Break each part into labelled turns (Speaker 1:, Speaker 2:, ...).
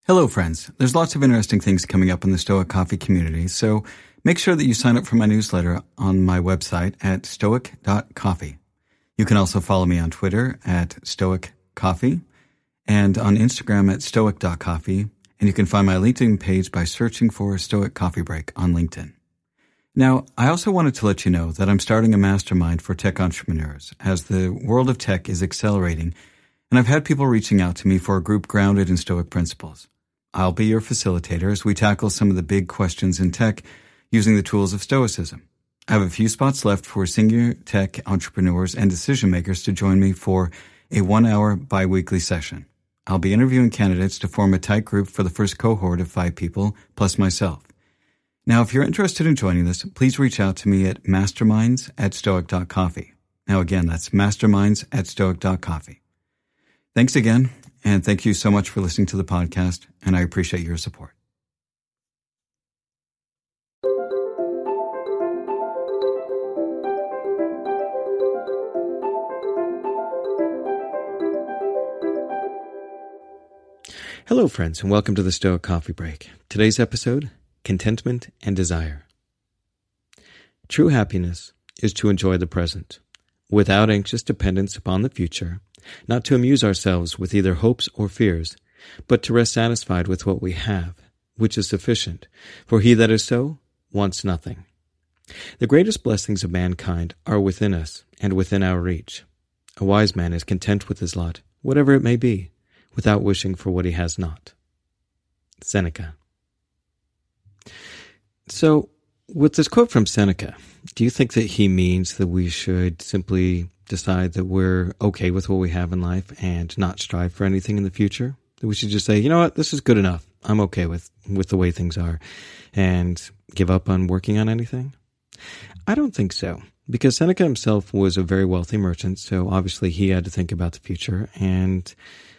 Speaker 1: Hello, friends. There's lots of interesting things coming up in the Stoic Coffee community, so make sure that you sign up for my newsletter on my website at stoic.coffee. You can also follow me on Twitter at stoiccoffee and on Instagram at stoic.coffee, and you can find my LinkedIn page by searching for Stoic Coffee Break on LinkedIn. Now, I also wanted to let you know that I'm starting a mastermind for tech entrepreneurs as the world of tech is accelerating, and I've had people reaching out to me for a group grounded in Stoic principles. I'll be your facilitator as we tackle some of the big questions in tech using the tools of Stoicism. I have a few spots left for senior tech entrepreneurs and decision makers to join me for a 1-hour bi-weekly session. I'll be interviewing candidates to form a tight group for the first cohort of 5 people, plus myself. Now, if you're interested in joining this, please reach out to me at masterminds@stoic.coffee. Now, again, that's masterminds@stoic.coffee. Thanks again, and thank you so much for listening to the podcast, and I appreciate your support. Hello, friends, and welcome to the Stoic Coffee Break. Today's episode, Contentment and Desire. True happiness is to enjoy the present, without anxious dependence upon the future, not to amuse ourselves with either hopes or fears, but to rest satisfied with what we have, which is sufficient, for he that is so wants nothing. The greatest blessings of mankind are within us and within our reach. A wise man is content with his lot, whatever it may be, without wishing for what he has not. Seneca. So, with this quote from Seneca, do you think that he means that we should simply decide that we're okay with what we have in life and not strive for anything in the future? That we should just say, you know what, this is good enough. I'm okay with the way things are, and give up on working on anything? I don't think so, because Seneca himself was a very wealthy merchant, so obviously he had to think about the future, and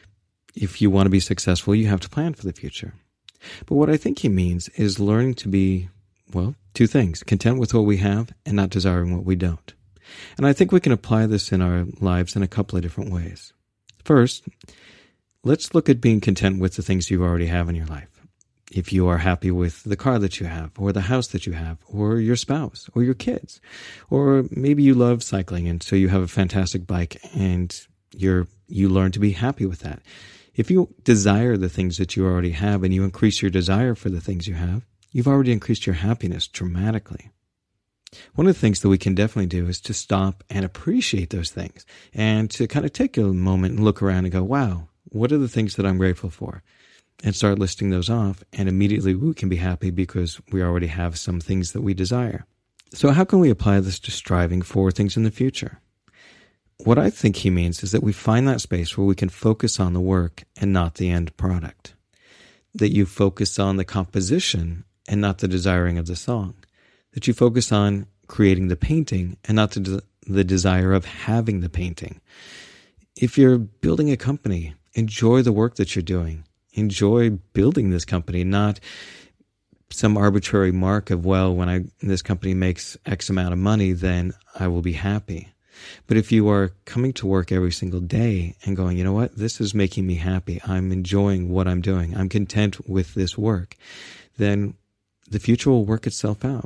Speaker 1: if you want to be successful, you have to plan for the future. But what I think he means is learning to be, well, 2 things: content with what we have and not desiring what we don't. And I think we can apply this in our lives in a couple of different ways. First, let's look at being content with the things you already have in your life. If you are happy with the car that you have, or the house that you have, or your spouse, or your kids, or maybe you love cycling and so you have a fantastic bike and you learn to be happy with that. If you desire the things that you already have and you increase your desire for the things you have, you've already increased your happiness dramatically. One of the things that we can definitely do is to stop and appreciate those things and to kind of take a moment and look around and go, wow, what are the things that I'm grateful for? And start listing those off, and immediately we can be happy because we already have some things that we desire. So how can we apply this to striving for things in the future? What I think he means is that we find that space where we can focus on the work and not the end product. That you focus on the composition and not the desiring of the song. That you focus on creating the painting and not the desire of having the painting. If you're building a company, enjoy the work that you're doing. Enjoy building this company, not some arbitrary mark of, well, when this company makes X amount of money, then I will be happy. But if you are coming to work every single day and going, you know what, this is making me happy, I'm enjoying what I'm doing, I'm content with this work, then the future will work itself out.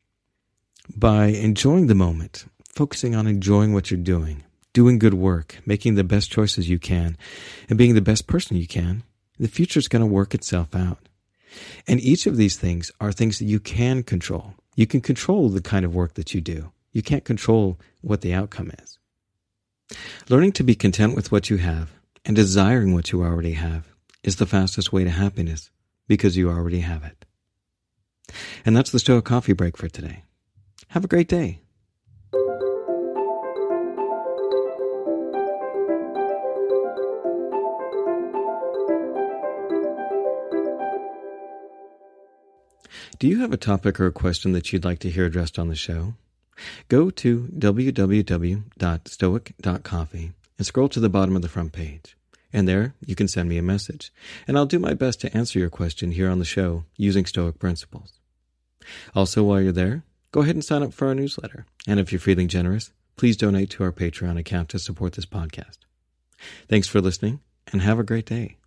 Speaker 1: By enjoying the moment, focusing on enjoying what you're doing good work, making the best choices you can, and being the best person you can, the future's going to work itself out. And each of these things are things that you can control. You can control the kind of work that you do. You can't control what the outcome is. Learning to be content with what you have and desiring what you already have is the fastest way to happiness because you already have it. And that's the Stoic Coffee Break for today. Have a great day. Do you have a topic or a question that you'd like to hear addressed on the show? Go to www.stoic.coffee and scroll to the bottom of the front page. And there, you can send me a message. And I'll do my best to answer your question here on the show using Stoic principles. Also, while you're there, go ahead and sign up for our newsletter. And if you're feeling generous, please donate to our Patreon account to support this podcast. Thanks for listening, and have a great day.